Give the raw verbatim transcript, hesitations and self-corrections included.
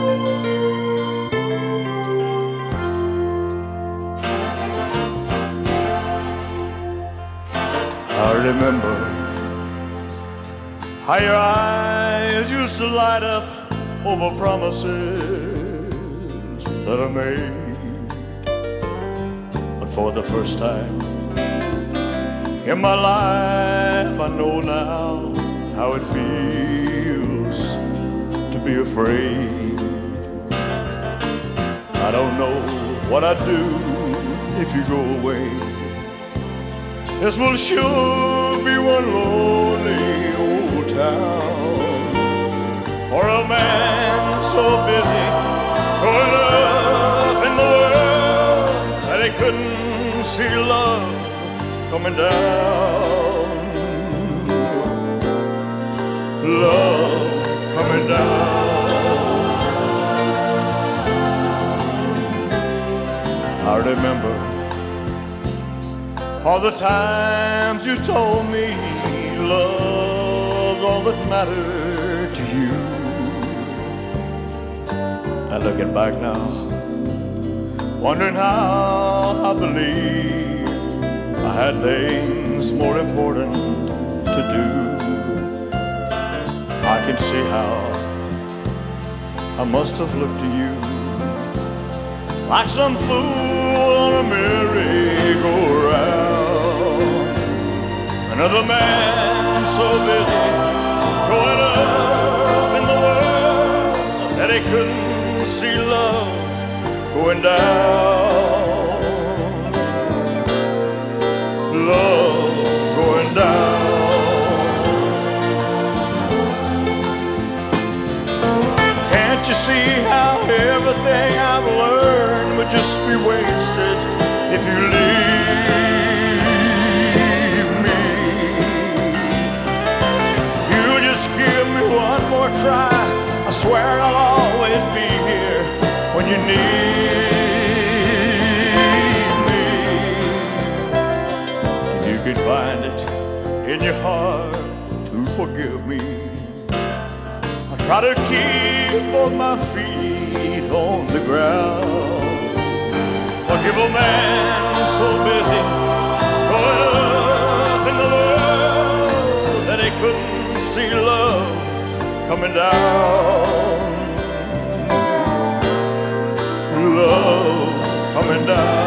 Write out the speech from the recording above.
I remember how your eyes used to light up over promises that I made. But for the first time in my life, I know now how it feels to be afraid. I don't know what I'd do if you go away. This will sure be one lonely old town, for a man so busy going up in the world that he couldn't see love coming down. Love coming down. I remember all the times you told me love's all that mattered to you. And looking back now, wondering how I believe I had things more important to do. I can see how I must have looked to you like some fool on a merry-go-round. Another man so busy going up in the world that he couldn't see love going down. Love going down. Can't you see how everything I've learned would just be wasted if you leave me? You just give me one more try, I swear I'll always be here when you need me. If you could find it in your heart to forgive me, I'll try to keep both my feet on the ground. Forgive a man so busy going up in the world that he couldn't see love coming down. Love coming down.